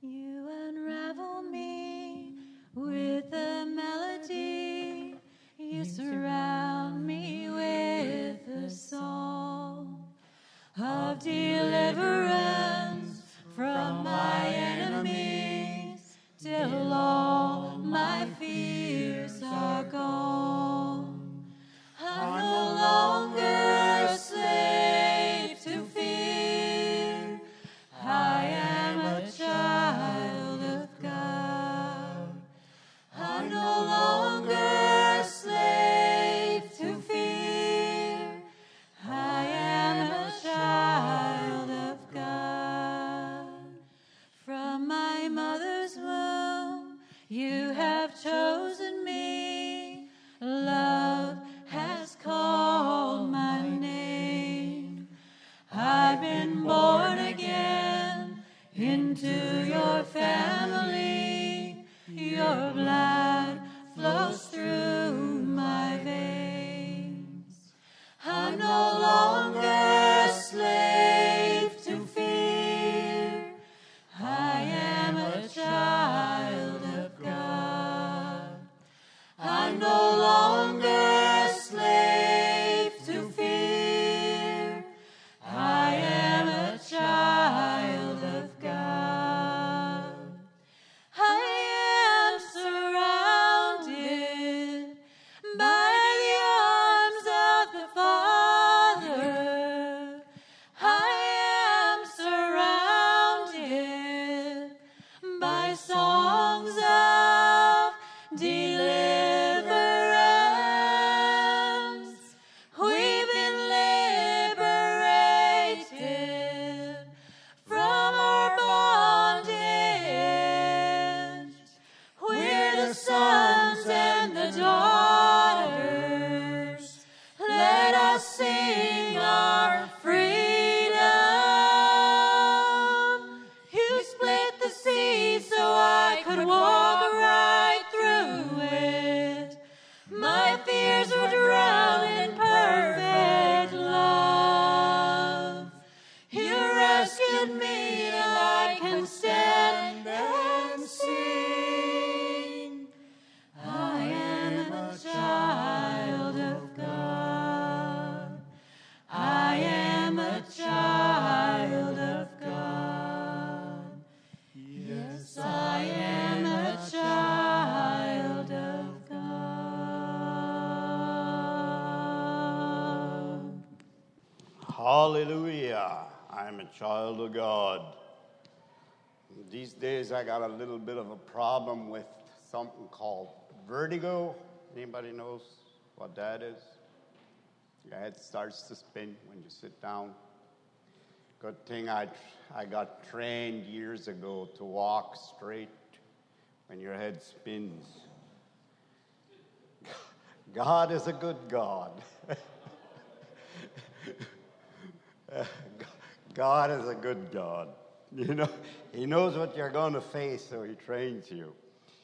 You unravel me with a melody. You surround me with a song of deliverance from my enemies, till all my fears are gone. I'm no longer a slave to fear. I am a child of God. I'm no longer a slave to fear. I am a child of God. From my mother's womb, you have chosen me. Love has called my name. I've been born again into your family. Your blood flows through my veins. I'm no longer a slave to fear. I am a child of God. I'm no longer a slave to fear. I am a child of God. I am surrounded by the arms of the Father. I am surrounded by songs of deliverance. We've been liberated from our bondage. We're the sons and the daughters. Let us sing our freedom. You split the sea so I could walk right through it. My fears were drowned in perfect love. You rescued me and I can stand and sing. I am a child of God. I am a child of God. Yes, I am a child of God. Hallelujah. I'm a child of God. These days I got a little bit of a problem with something called vertigo. Anybody knows what that is? Your head starts to spin when you sit down. Good thing I got trained years ago to walk straight when your head spins. God is a good God. God is a good God. You know, He knows what you're going to face, so He trains you.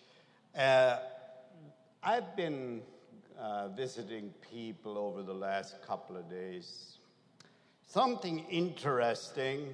I've been visiting people over the last couple of days. Something interesting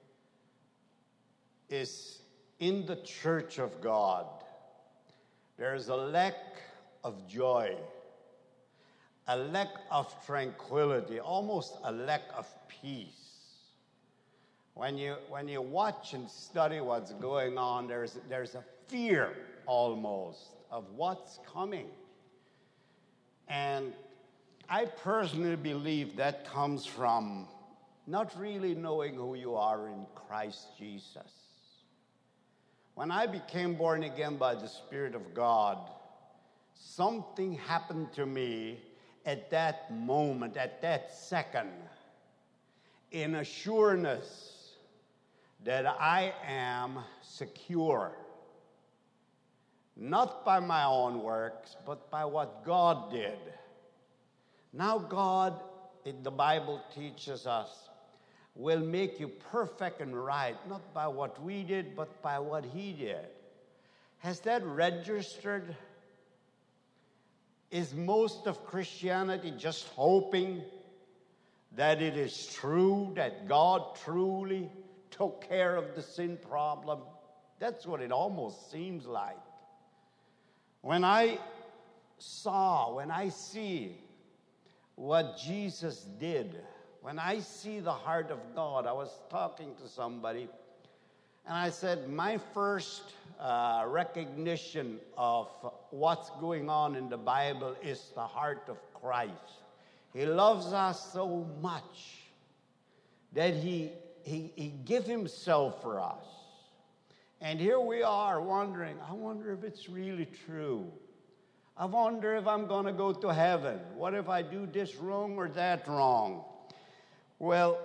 is in the church of God, there's a lack of joy, a lack of tranquility, almost a lack of peace. When you watch and study what's going on, there's a fear almost of what's coming. And I personally believe that comes from not really knowing who you are in Christ Jesus. When I became born again by the Spirit of God, something happened to me at that moment, at that second, in a sureness that I am secure. Not by my own works, but by what God did. Now God, the Bible teaches us, will make you perfect and right, not by what we did, but by what He did. Has that registered? Is most of Christianity just hoping that it is true, that God truly took care of the sin problem? That's what it almost seems like. When I see what Jesus did, when I see the heart of God, I was talking to somebody, and I said, my first recognition of what's going on in the Bible is the heart of Christ. He loves us so much that he gave himself for us. And here we are wondering, I wonder if it's really true. I wonder if I'm going to go to heaven. What if I do this wrong or that wrong? Well,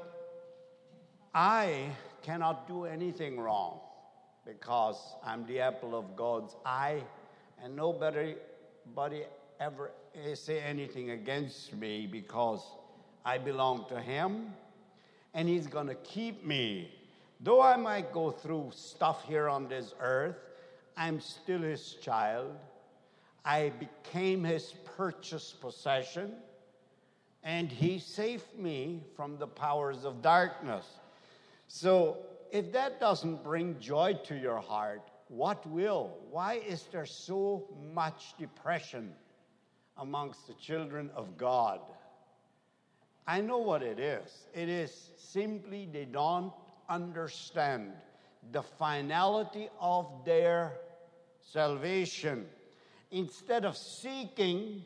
I cannot do anything wrong because I'm the apple of God's eye, and nobody ever say anything against me because I belong to him, and he's going to keep me. Though I might go through stuff here on this earth, I'm still his child. I became his purchased possession, and he saved me from the powers of darkness. So if that doesn't bring joy to your heart, what will? Why is there so much depression amongst the children of God? I know what it is. It is simply they don't understand the finality of their salvation. Instead of seeking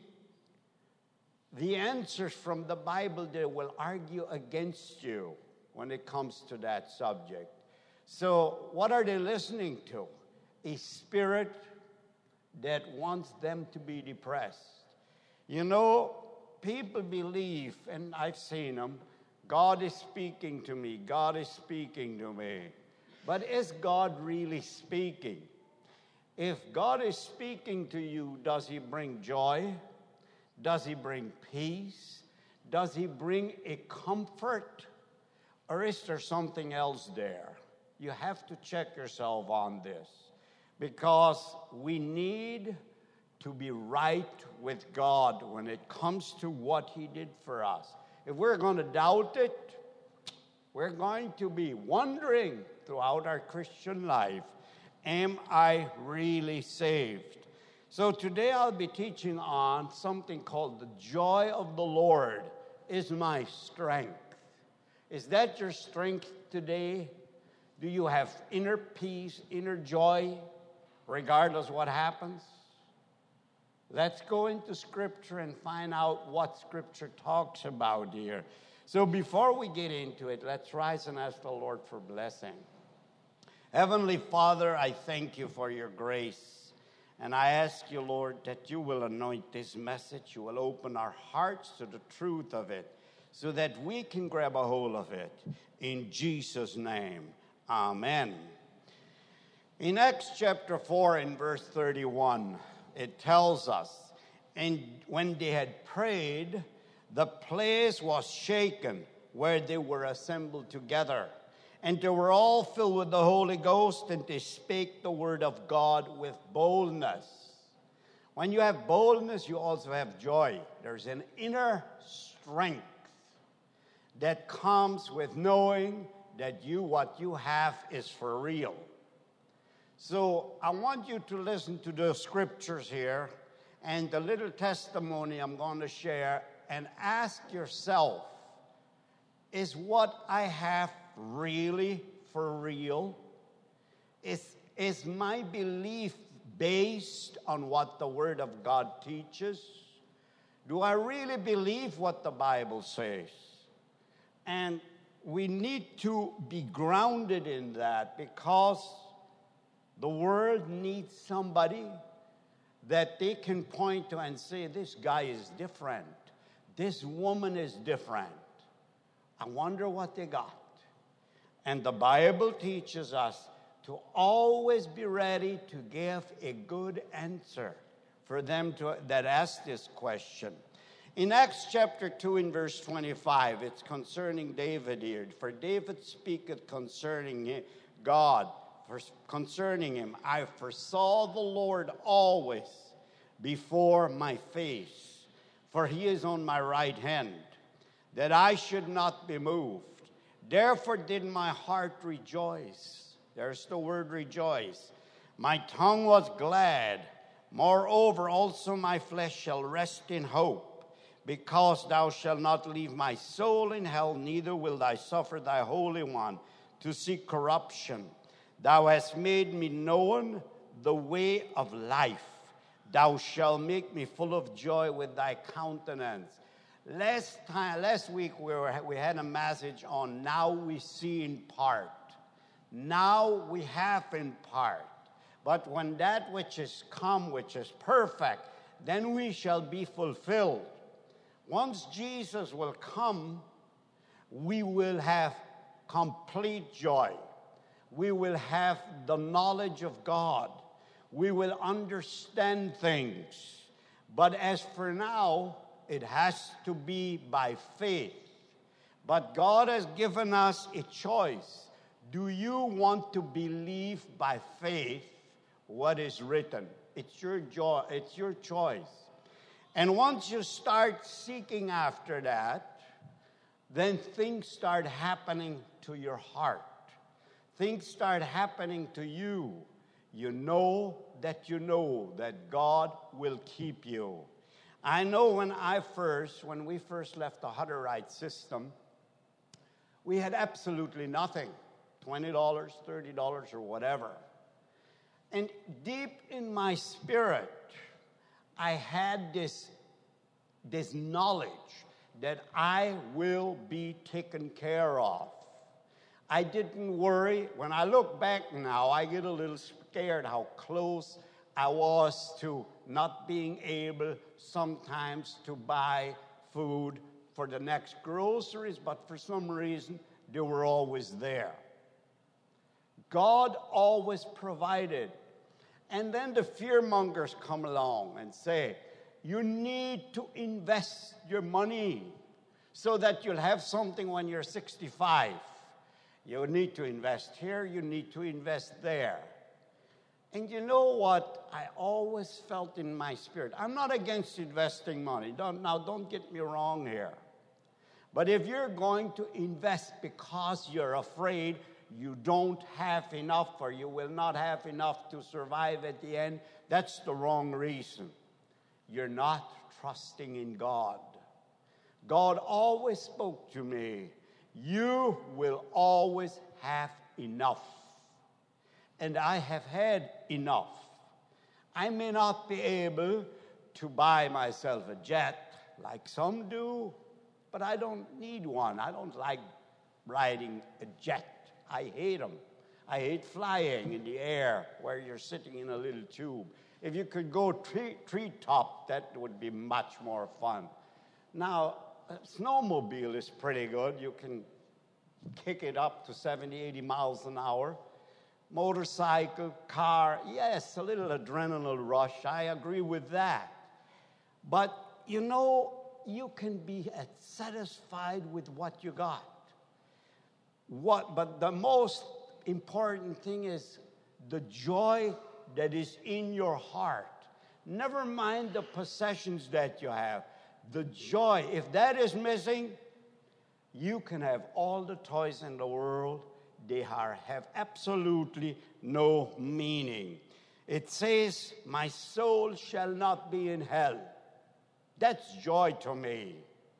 the answers from the Bible, they will argue against you when it comes to that subject. So what are they listening to? A spirit that wants them to be depressed. You know, people believe, and I've seen them, God is speaking to me, God is speaking to me. But is God really speaking? If God is speaking to you, does he bring joy? Does he bring peace? Does he bring a comfort? Or is there something else there? You have to check yourself on this, because we need to be right with God when it comes to what he did for us. If we're going to doubt it, we're going to be wondering throughout our Christian life, am I really saved? So today I'll be teaching on something called the joy of the Lord is my strength. Is that your strength today? Do you have inner peace, inner joy, regardless what happens? Let's go into Scripture and find out what Scripture talks about here. So before we get into it, let's rise and ask the Lord for blessing. Heavenly Father, I thank you for your grace. And I ask you, Lord, that you will anoint this message. You will open our hearts to the truth of it so that we can grab a hold of it. In Jesus' name, amen. In Acts chapter 4 and verse 31, it tells us, and when they had prayed, the place was shaken where they were assembled together. And they were all filled with the Holy Ghost, and they spake the word of God with boldness. When you have boldness, you also have joy. There's an inner strength that comes with knowing that what you have is for real. So I want you to listen to the scriptures here and the little testimony I'm going to share, and ask yourself, is what I have really for real? Is my belief based on what the Word of God teaches? Do I really believe what the Bible says? And we need to be grounded in that, because the world needs somebody that they can point to and say, this guy is different. This woman is different. I wonder what they got. And the Bible teaches us to always be ready to give a good answer for them that ask this question. In Acts chapter 2 in verse 25, it's concerning David here. For David speaketh concerning God, concerning him, I foresaw the Lord always before my face, for he is on my right hand, that I should not be moved. Therefore did my heart rejoice, There's the word rejoice. My tongue was glad. Moreover, also my flesh shall rest in hope, because thou shalt not leave my soul in hell, neither will thou suffer thy Holy One to see corruption. Thou hast made me known the way of life. Thou shalt make me full of joy with thy countenance. Last week we had a message on now we see in part. Now we have in part. But when that which is come, which is perfect, then we shall be fulfilled. Once Jesus will come, we will have complete joy. We will have the knowledge of God. We will understand things. But as for now, it has to be by faith. But God has given us a choice. Do you want to believe by faith what is written? It's your joy. It's your choice. And once you start seeking after that, then things start happening to your heart. Things start happening to you. You know that God will keep you. I know when we first left the Hutterite system, we had absolutely nothing. $20, $30, or whatever. And deep in my spirit, I had this knowledge that I will be taken care of. I didn't worry. When I look back now, I get a little scared how close I was to not being able sometimes to buy food for the next groceries, but for some reason, they were always there. God always provided. And then the fearmongers come along and say, you need to invest your money so that you'll have something when you're 65. You need to invest here, you need to invest there. And you know what I always felt in my spirit? I'm not against investing money. Don't get me wrong here. But if you're going to invest because you're afraid you don't have enough or you will not have enough to survive at the end, that's the wrong reason. You're not trusting in God. God always spoke to me, you will always have enough. And I have had enough. I may not be able to buy myself a jet like some do, but I don't need one. I don't like riding a jet. I hate them. I hate flying in the air where you're sitting in a little tube. If you could go treetop, that would be much more fun. Now, a snowmobile is pretty good. You can kick it up to 70, 80 miles an hour. Motorcycle, car, yes, a little adrenaline rush. I agree with that. But, you can be satisfied with what you got. But the most important thing is the joy that is in your heart. Never mind the possessions that you have. The joy, if that is missing, you can have all the toys in the world. They have absolutely no meaning. It says, my soul shall not be in hell. That's joy to me.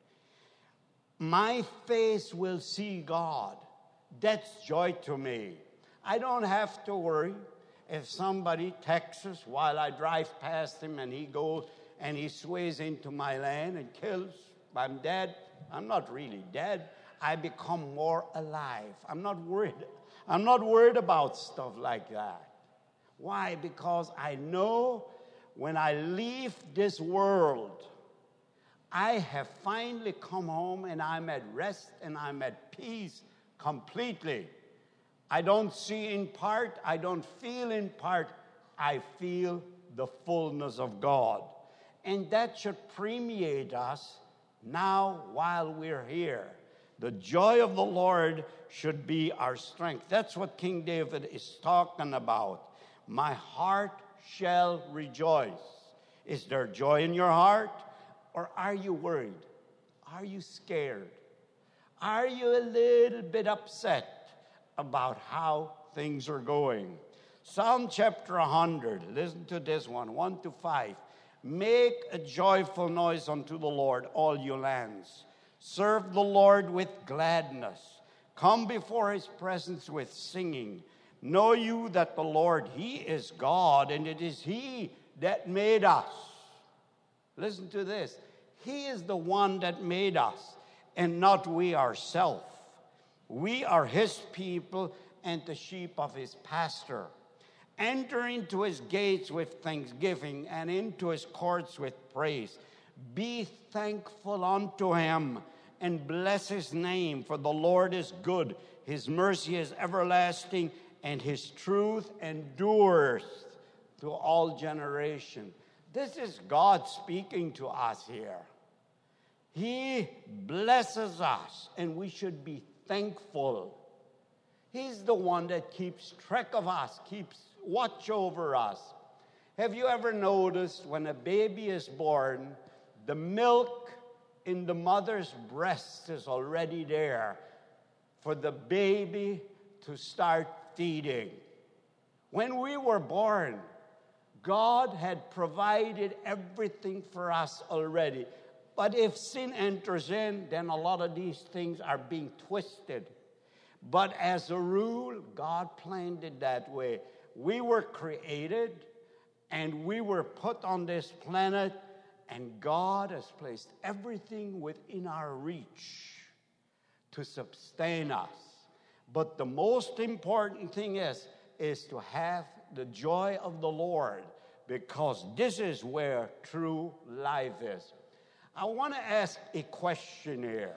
My face will see God. That's joy to me. I don't have to worry if somebody texts us while I drive past him and he goes and he sways into my land and kills. I'm dead. I'm not really dead. I become more alive. I'm not worried. I'm not worried about stuff like that. Why? Because I know when I leave this world, I have finally come home and I'm at rest and I'm at peace completely. I don't see in part. I don't feel in part. I feel the fullness of God. And that should permeate us now while we're here. The joy of the Lord should be our strength. That's what King David is talking about. My heart shall rejoice. Is there joy in your heart? Or are you worried? Are you scared? Are you a little bit upset about how things are going. Psalm chapter 100, listen to this one, 1 to 5. Make a joyful noise unto the Lord, all you lands. Serve the Lord with gladness. Come before his presence with singing. Know you that the Lord, he is God, and it is he that made us. Listen to this. He is the one that made us, and not we ourselves. We are his people and the sheep of his pasture. Enter into his gates with thanksgiving and into his courts with praise. Be thankful unto him and bless his name, for the Lord is good. His mercy is everlasting, and his truth endures to all generations. This is God speaking to us here. He blesses us, and we should be thankful. He's the one that keeps track of us, keeps watch over us. Have you ever noticed when a baby is born, the milk in the mother's breast is already there for the baby to start feeding? When we were born, God had provided everything for us already. But if sin enters in, then a lot of these things are being twisted. But as a rule, God planned it that way. We were created, and we were put on this planet, and God has placed everything within our reach to sustain us. But the most important thing is to have the joy of the Lord, because this is where true life is. I want to ask a question here.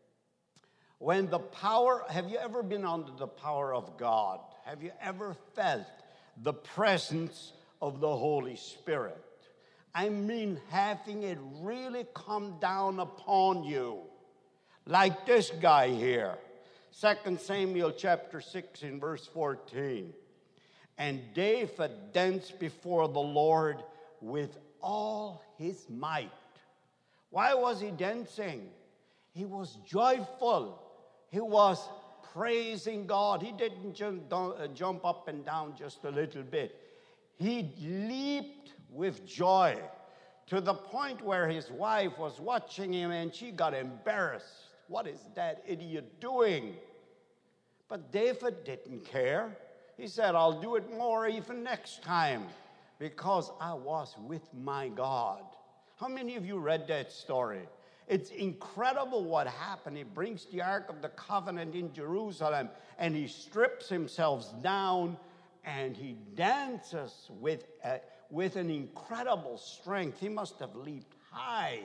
Have you ever been under the power of God? Have you ever felt the presence of the Holy Spirit? I mean, having it really come down upon you, like this guy here. 2 Samuel chapter 6 in verse 14. And David danced before the Lord with all his might. Why was he dancing? He was joyful. He was praising God. He didn't jump up and down just a little bit. He leaped with joy to the point where his wife was watching him and she got embarrassed. What is that idiot doing? But David didn't care. He said, I'll do it more even next time because I was with my God. How many of you read that story? It's incredible what happened. He brings the Ark of the Covenant in Jerusalem, and he strips himself down, and he dances with an incredible strength. He must have leaped high,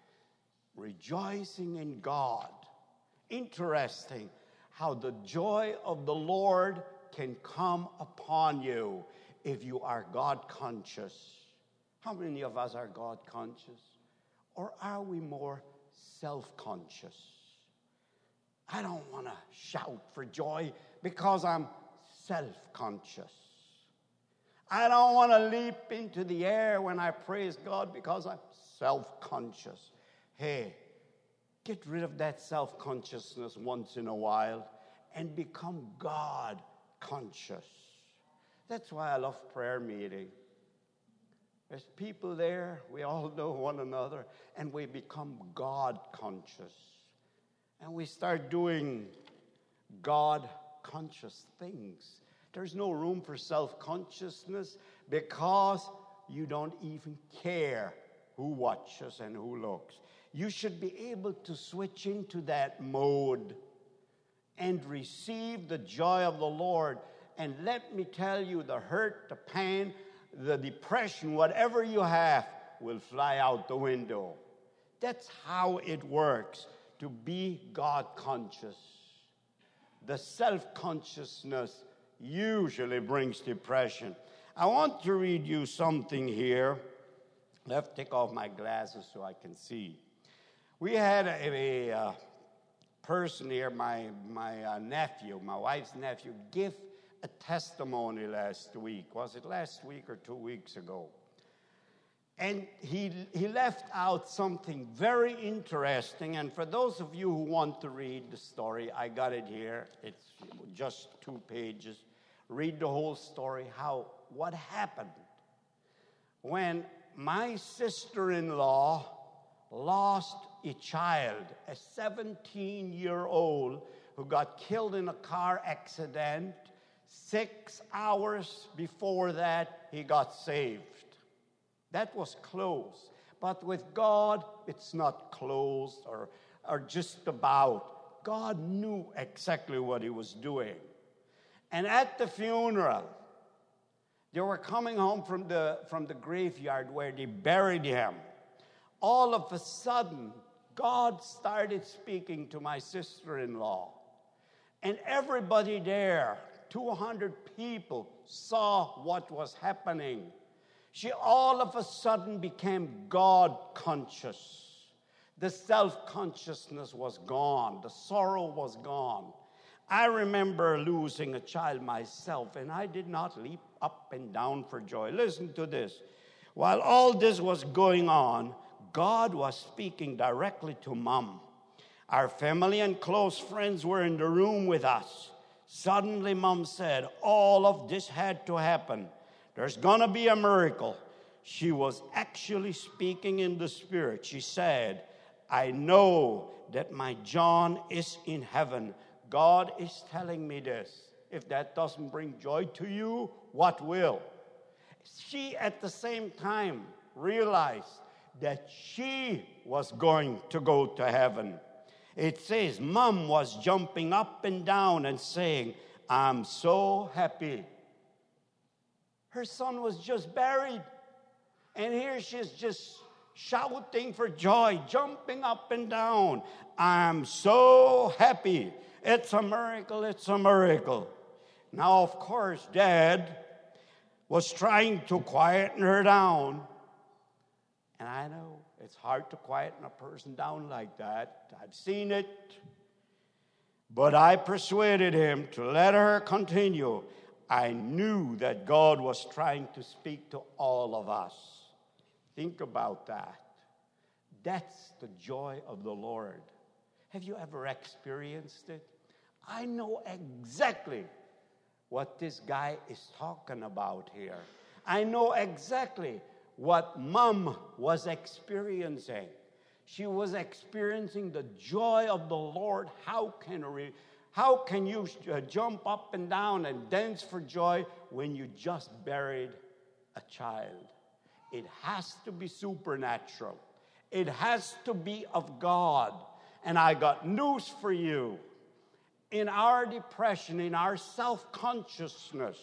rejoicing in God. Interesting how the joy of the Lord can come upon you if you are God-conscious. How many of us are God-conscious? Or are we more self-conscious? I don't want to shout for joy because I'm self-conscious. I don't want to leap into the air when I praise God because I'm self-conscious. Hey, get rid of that self-consciousness once in a while and become God-conscious. That's why I love prayer meeting. There's people there, we all know one another, and we become God-conscious. And we start doing God-conscious things. There's no room for self-consciousness because you don't even care who watches and who looks. You should be able to switch into that mode and receive the joy of the Lord. And let me tell you, the hurt, the pain, the depression, whatever you have, will fly out the window. That's how it works, to be God-conscious. The self-consciousness usually brings depression. I want to read you something here. I have to take off my glasses so I can see. We had a person here, my nephew, my wife's nephew, give a testimony last week. Was it last week or 2 weeks ago? And he left out something very interesting. And for those of you who want to read the story, I got it here. It's just 2 pages. read the whole story, what happened. When my sister-in-law lost a child, a 17-year-old who got killed in a car accident. 6 hours before that, he got saved. That was close. But with God, it's not close or just about. God knew exactly what he was doing. And at the funeral, they were coming home from the graveyard where they buried him. All of a sudden, God started speaking to my sister-in-law. And everybody there, 200 people, saw what was happening. She all of a sudden became God-conscious. The self-consciousness was gone. The sorrow was gone. I remember losing a child myself, and I did not leap up and down for joy. Listen to this. While all this was going on, God was speaking directly to Mom. Our family and close friends were in the room with us. Suddenly, Mom said, all of this had to happen. There's going to be a miracle. She was actually speaking in the Spirit. She said, I know that my John is in heaven. God is telling me this. If that doesn't bring joy to you, what will? She, at the same time, realized that she was going to go to heaven. It says, Mom was jumping up and down and saying, I'm so happy. Her son was just buried. And here she's just shouting for joy, jumping up and down. I'm so happy. It's a miracle, it's a miracle. Now, of course, Dad was trying to quieten her down. And I know it's hard to quieten a person down like that. I've seen it. But I persuaded him to let her continue. I knew that God was trying to speak to all of us. Think about that. That's the joy of the Lord. Have you ever experienced it? I know exactly what this guy is talking about here. I know exactly what Mom was experiencing. She was experiencing the joy of the Lord. How can you jump up and down and dance for joy when you just buried a child? It has to be supernatural. It has to be of God. And I got news for you. In our depression, in our self-consciousness,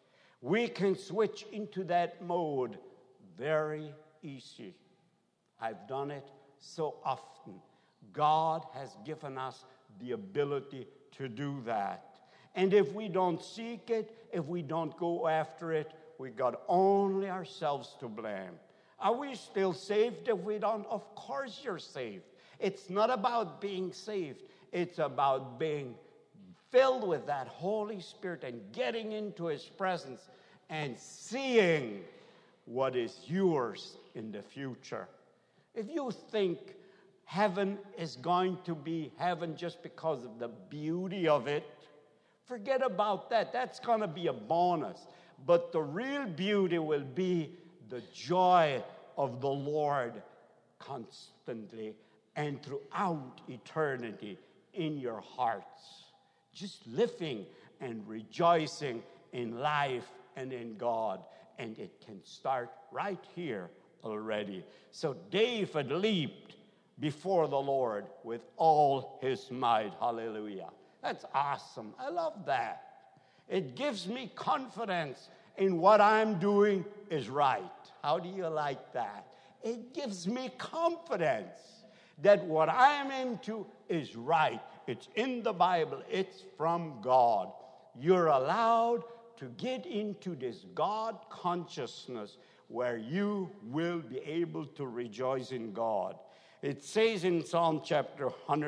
we can switch into that mode very easy. I've done it so often. God has given us the ability to do that. And if we don't seek it, if we don't go after it, we got only ourselves to blame. Are we still saved if we don't? Of course you're saved. It's not about being saved. It's about being filled with that Holy Spirit and getting into His presence and seeing what is yours in the future. If you think heaven is going to be heaven just because of the beauty of it, forget about that. That's going to be a bonus. But the real beauty will be the joy of the Lord constantly and throughout eternity in your hearts. Just living and rejoicing in life and in God. And it can start right here already. So David leaped before the Lord with all his might. Hallelujah. That's awesome. I love that. It gives me confidence in what I'm doing is right. How do you like that? It gives me confidence that what I'm into is right. It's in the Bible. It's from God. You're allowed to get into this God consciousness where you will be able to rejoice in God. It says in Psalm chapter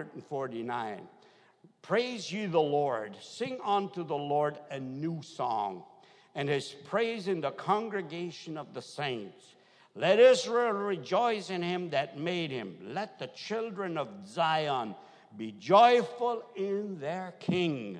149, praise ye the Lord, sing unto the Lord a new song, and his praise in the congregation of the saints. Let Israel rejoice in him that made him. Let the children of Zion be joyful in their King.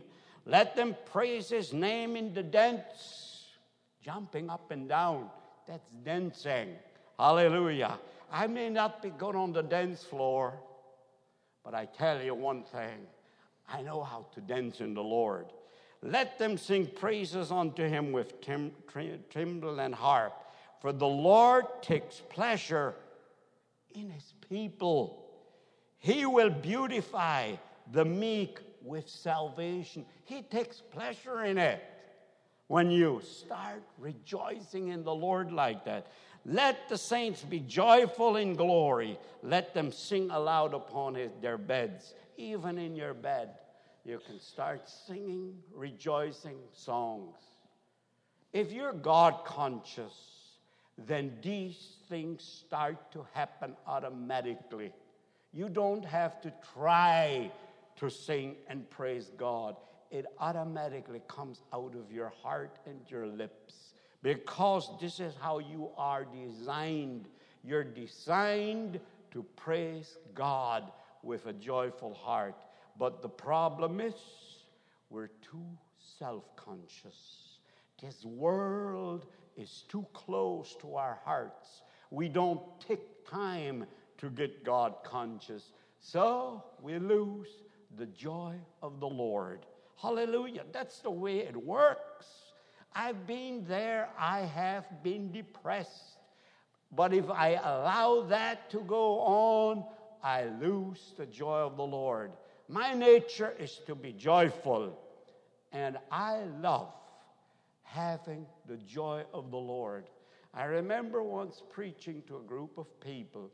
Let them praise his name in the dance, jumping up and down. That's dancing. Hallelujah. I may not be good on the dance floor, but I tell you one thing. I know how to dance in the Lord. Let them sing praises unto him with timbrel and harp. For the Lord takes pleasure in his people. He will beautify the meek with salvation. He takes pleasure in it. When you start rejoicing in the Lord like that, let the saints be joyful in glory. Let them sing aloud upon their beds. Even in your bed, you can start singing, rejoicing songs. If you're God conscious, then these things start to happen automatically. You don't have to try to sing and praise God. It automatically comes out of your heart and your lips, because this is how you are designed. You're designed to praise God with a joyful heart. But the problem is, we're too self-conscious. This world is too close to our hearts. We don't take time to get God conscious. So we lose the joy of the Lord. Hallelujah. That's the way it works. I've been there. I have been depressed. But if I allow that to go on, I lose the joy of the Lord. My nature is to be joyful, and I love having the joy of the Lord. I remember once preaching to a group of people,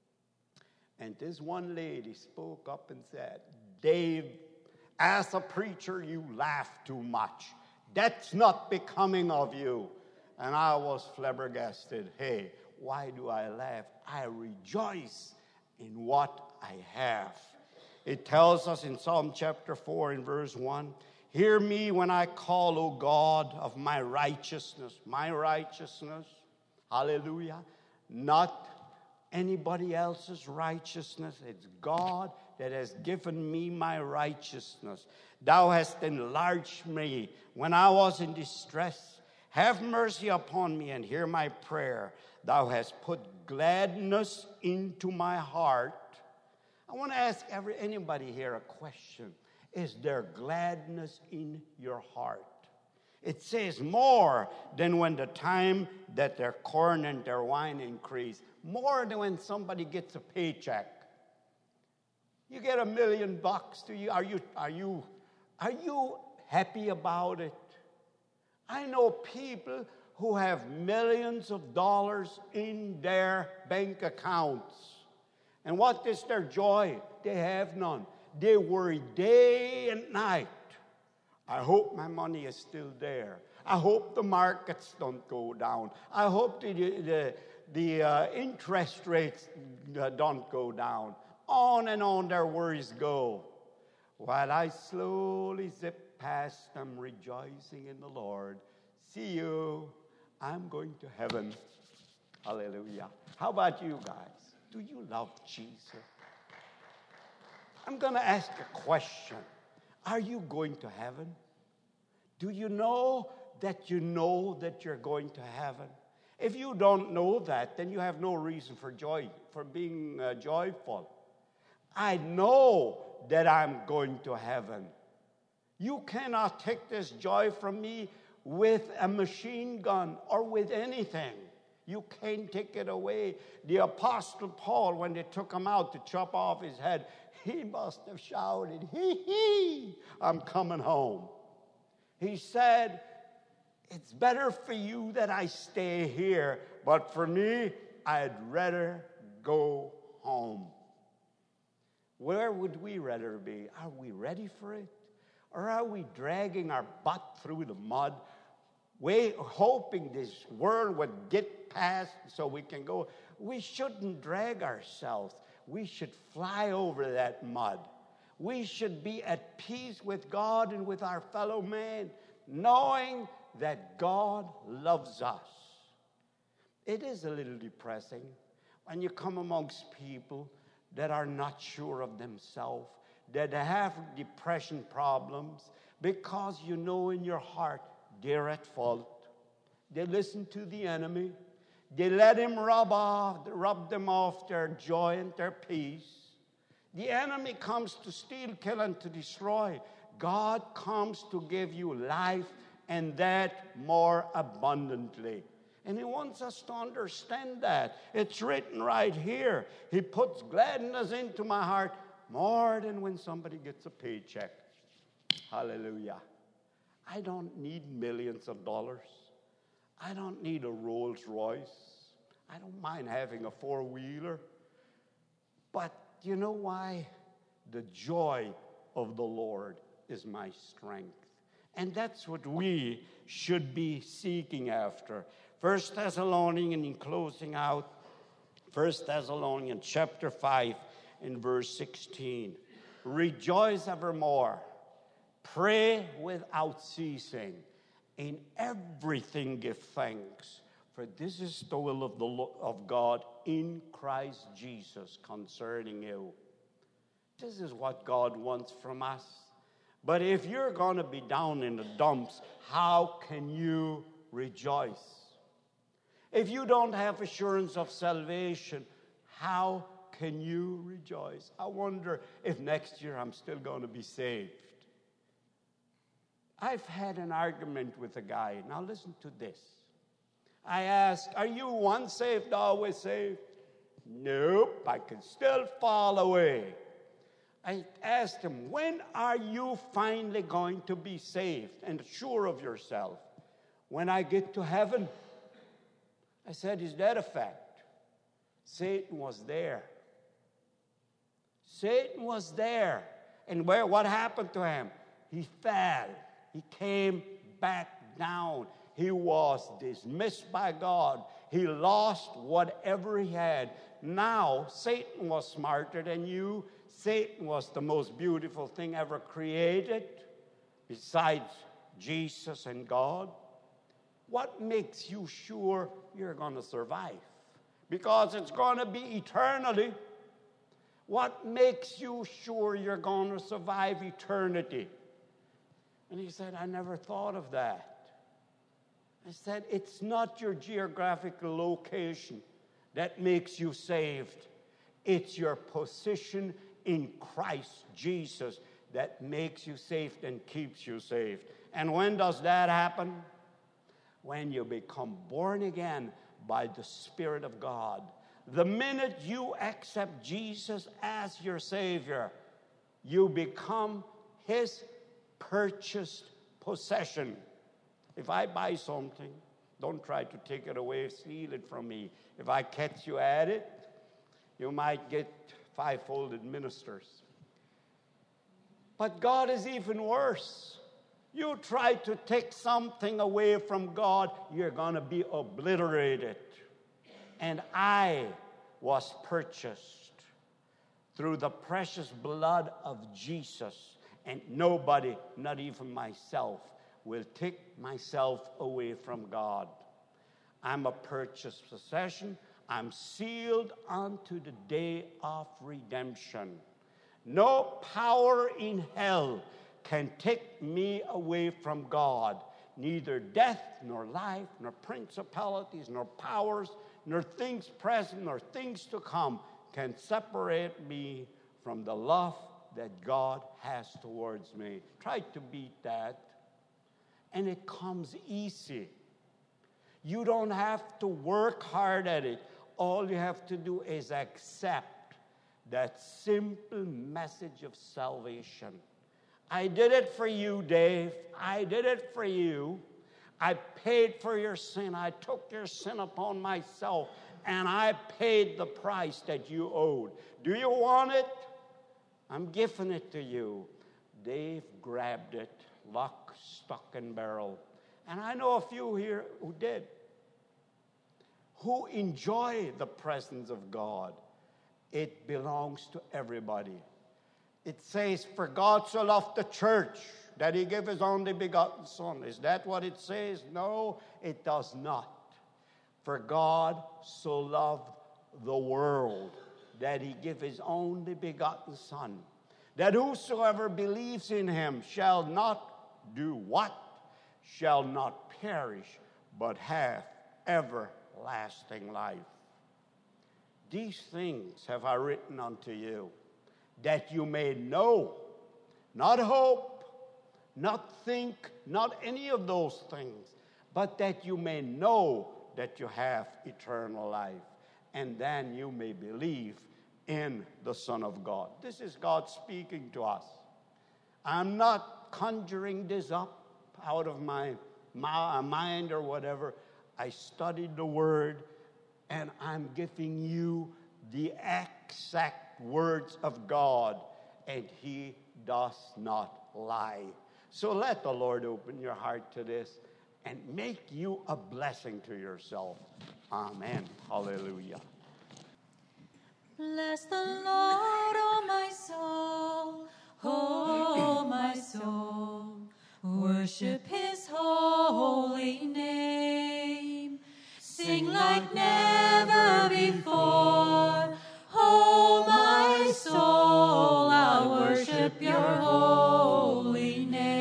and this one lady spoke up and said, "Dave, as a preacher, you laugh too much. That's not becoming of you." And I was flabbergasted. Hey, why do I laugh? I rejoice in what I have. It tells us in Psalm chapter 4 in verse 1, "Hear me when I call, O God of my righteousness." My righteousness, hallelujah, not anybody else's righteousness. It's God that has given me my righteousness. "Thou hast enlarged me when I was in distress. Have mercy upon me and hear my prayer. Thou hast put gladness into my heart." I want to ask anybody here a question. Is there gladness in your heart? It says more than when the time that their corn and their wine increase. More than when somebody gets a paycheck. You get $1 million. Are you happy about it? I know people who have millions of dollars in their bank accounts. And what is their joy? They have none. They worry day and night. I hope my money is still there. I hope the markets don't go down. I hope the interest rates don't go down. On and on their worries go. While I slowly zip past them, rejoicing in the Lord. See you. I'm going to heaven. Hallelujah. How about you guys? Do you love Jesus? I'm going to ask a question. Are you going to heaven? Do you know that you're going to heaven? If you don't know that, then you have no reason for being joyful. I know that I'm going to heaven. You cannot take this joy from me with a machine gun or with anything. You can't take it away. The Apostle Paul, when they took him out to chop off his head, he must have shouted, "Hee hee, I'm coming home." He said, "It's better for you that I stay here, but for me, I'd rather go home." Where would we rather be? Are we ready for it? Or are we dragging our butt through the mud, hoping this world would get past so we can go? We shouldn't drag ourselves. We should fly over that mud. We should be at peace with God and with our fellow man, knowing that God loves us. It is a little depressing when you come amongst people that are not sure of themselves, that have depression problems, because you know in your heart they're at fault. They listen to the enemy. They let him rub them off their joy and their peace. The enemy comes to steal, kill, and to destroy. God comes to give you life, and that more abundantly. And he wants us to understand that. It's written right here. He puts gladness into my heart more than when somebody gets a paycheck. Hallelujah. I don't need millions of dollars. I don't need a Rolls Royce. I don't mind having a four-wheeler. But you know why? The joy of the Lord is my strength. And that's what we should be seeking after. 1 Thessalonians, in closing out, 1 Thessalonians chapter 5 and verse 16. Rejoice evermore. Pray without ceasing. In everything give thanks. For this is the will of God in Christ Jesus concerning you. This is what God wants from us. But if you're going to be down in the dumps, how can you rejoice? If you don't have assurance of salvation, how can you rejoice? I wonder if next year I'm still going to be saved. I've had an argument with a guy. Now listen to this. I asked, are you once saved, always saved? Nope, I can still fall away. I asked him, when are you finally going to be saved and sure of yourself? When I get to heaven? I said, is that a fact? Satan was there. Satan was there. And what happened to him? He fell. He came back down. He was dismissed by God. He lost whatever he had. Now, Satan was smarter than you. Satan was the most beautiful thing ever created, besides Jesus and God. What makes you sure you're going to survive? Because it's going to be eternally. What makes you sure you're going to survive eternity? And he said, I never thought of that. I said, it's not your geographical location that makes you saved. It's your position in Christ Jesus that makes you saved and keeps you saved. And when does that happen? When you become born again by the Spirit of God. The minute you accept Jesus as your Savior, you become His purchased possession. If I buy something, don't try to take it away, steal it from me. If I catch you at it, you might get five-folded ministers. But God is even worse. You try to take something away from God, you're going to be obliterated. And I was purchased through the precious blood of Jesus. And nobody, not even myself, will take myself away from God. I'm a purchased possession. I'm sealed unto the day of redemption. No power in hell can take me away from God. Neither death, nor life, nor principalities, nor powers, nor things present, nor things to come can separate me from the love that God has towards me. Try to beat that. And it comes easy. You don't have to work hard at it. All you have to do is accept that simple message of salvation. I did it for you, Dave. I did it for you. I paid for your sin. I took your sin upon myself, and I paid the price that you owed. Do you want it? I'm giving it to you. Dave grabbed it, lock, stock, and barrel. And I know a few here who did, who enjoy the presence of God. It belongs to everybody. It says, for God so loved the church that He gave His only begotten Son. Is that what it says? No, it does not. For God so loved the world that He gave His only begotten Son, that whosoever believes in Him shall not do what? Shall not perish, but have everlasting life. These things have I written unto you, that you may know, not hope, not think, not any of those things, but that you may know that you have eternal life, and then you may believe in the Son of God. This is God speaking to us. I'm not conjuring this up out of my mind or whatever. I studied the Word, and I'm giving you the exact words of God, and He does not lie. So let the Lord open your heart to this and make you a blessing to yourself. Amen. Hallelujah. Bless the Lord, oh my soul, oh my soul. Worship His holy name. Sing like never before. Oh my soul, I'll worship your holy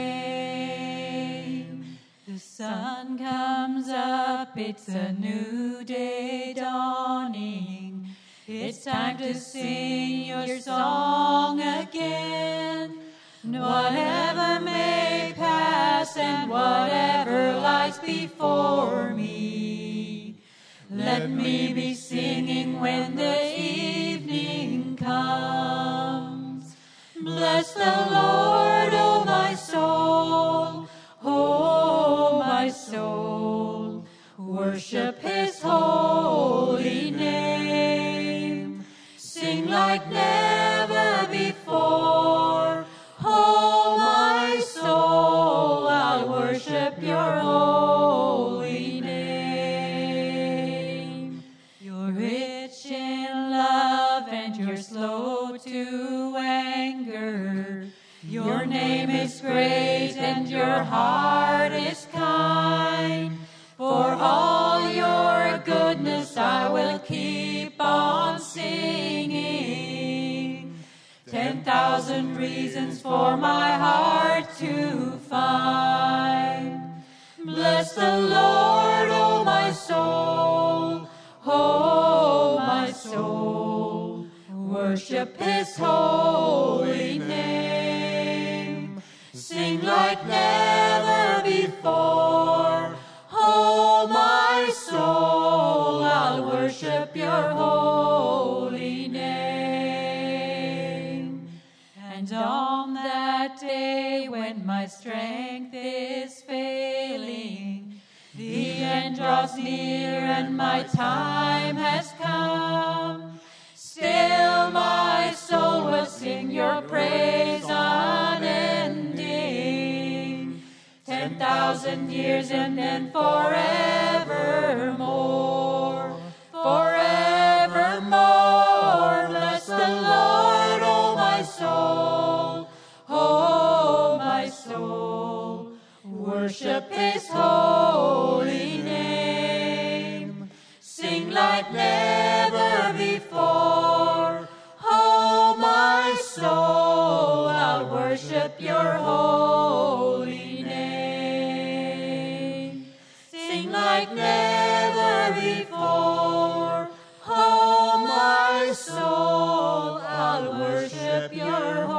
name. The sun comes up, it's a new day dawning. It's time to sing your song again. Whatever may pass and whatever lies before me, let me be singing when the evening comes. Bless the Lord, oh my soul, oh my soul. Worship His holy name. Sing like never before. Oh my soul, I'll worship your holy name. You're rich in love and you're slow to anger. Your name is great and your heart is kind. For all your goodness I will keep on singing. 10,000 reasons for my heart to find. Bless the Lord, oh my soul, oh my soul. Worship His holy name. Sing like never before. Oh my soul, I'll worship your holy name. And on that day when my strength is failing, the end draws near and my time has come, still my soul will sing your praise unending. 10,000 years and then forevermore, forevermore. Bless the Lord, oh my soul, oh my soul. Worship His holy name. Sing like never before. Oh my soul, I'll worship your holy name. Sing like never before. Oh my soul, I'll worship your holy name.